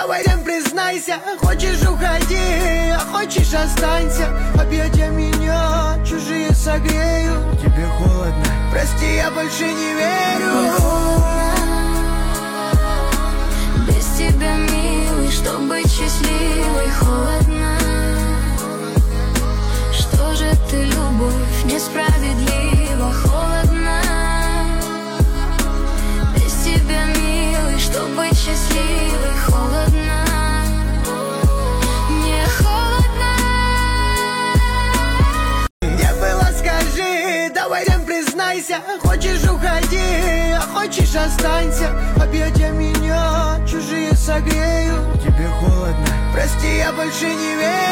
Давай всем признайся, хочешь уходи, а хочешь останься. Объятия меня чужие согреют. Тебе холодно, прости, я больше не верю. Без тебя, милый, чтоб быть счастливой, холодно. Что же ты, любовь, несправедлива, холодно. Без тебя, милый, чтоб быть счастливой, холодно. Мне холодно. Где была, скажи, давай всем признайся. Хочешь уходи, а хочешь останься. Объятия меня чужие согреют. Тебе холодно, прости, я больше не верю.